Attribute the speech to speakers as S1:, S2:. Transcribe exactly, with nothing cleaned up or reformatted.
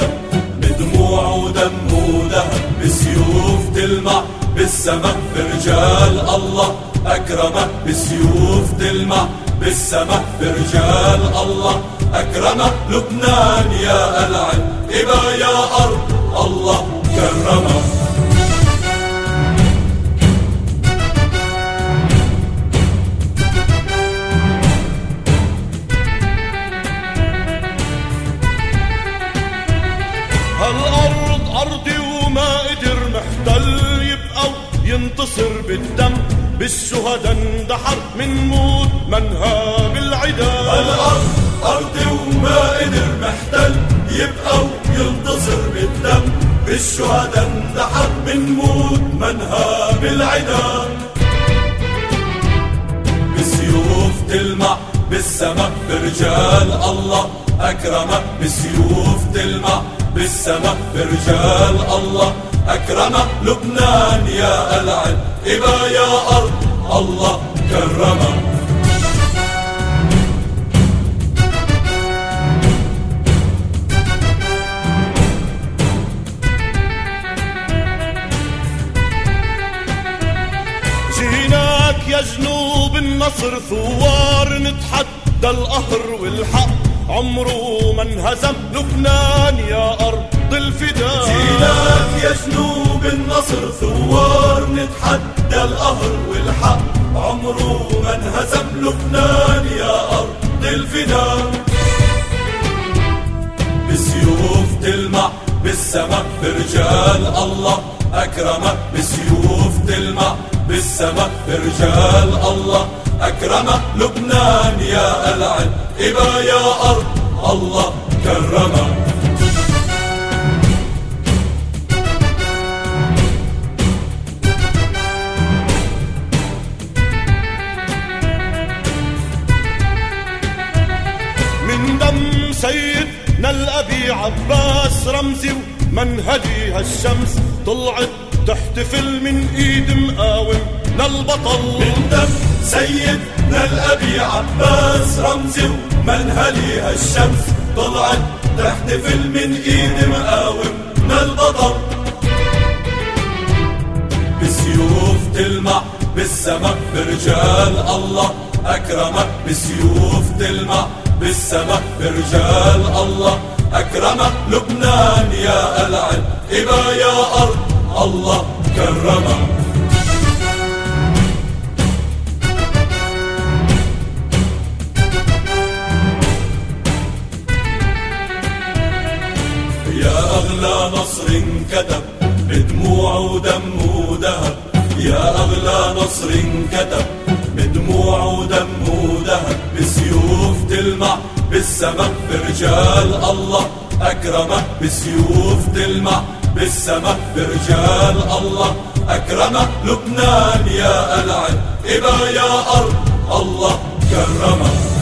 S1: كتب بدموع ودم وذهب، بسيوف تلمع بالسما برجال الله أكرمه، بسيوف تلمع بالسما برجال الله أكرمه. لبنان يا العين إبا يا أرض الله كرمه.
S2: هالأرض أرضي وما قدر محتل يبقى ينتصر بالدم، بالشهداء اندحر من موت منها بالعدا.
S1: هالأرض أرضي وما قدر محتل يبقى ينتصر بالدم، بالشهداء اندحر من موت منها بالعدا. بسيوف تلمع بالسما برجال الله أكرمه، بسيوف تلمع بالسما برجال الله أكرمه. لبنان يا العين إبا يا أرض الله كرمه.
S2: جيناك يا جنوب النصر ثوار، نتحدى القهر والحق عمره ما انهزم. لبنان يا أرض الفداء،
S1: جيناك يا جنوب النصر ثوار، نتحدى القهر والحق عمره ما انهزم. لبنان يا أرض الفداء، بسيوف تلمع بالسما برجال الله أكرمه، بسيوف تلمع بالسما برجال الله أكرمه. لبنان يا العين إبا يا أرض الله كرمه.
S2: من دم سيدنا الأبي عباس رمزي ومنهجي هالشمس طلعت تحتفل من ايد مقاوم للبطل.
S1: من دم سيدنا الأبي عباس رمزي ومنهلي هالشمس طلعت تحتفل من ايد مقاوم للبطل. بسيوف تلمع بالسما برجال الله أكرمه، بسيوف تلمع بالسما برجال الله أكرمه. لبنان يا العين إبا يا أرض الله كرمه. يا أغلى نصر انكتب بدموع ودم وذهب، يا أغلى نصر انكتب بدموع ودم وذهب، بسيوف تلمع بالسما برجال الله أكرمه، بسيوف تلمع بالسما برجال الله أكرمه. لبنان يا العين إبا يا أرض الله كرمه.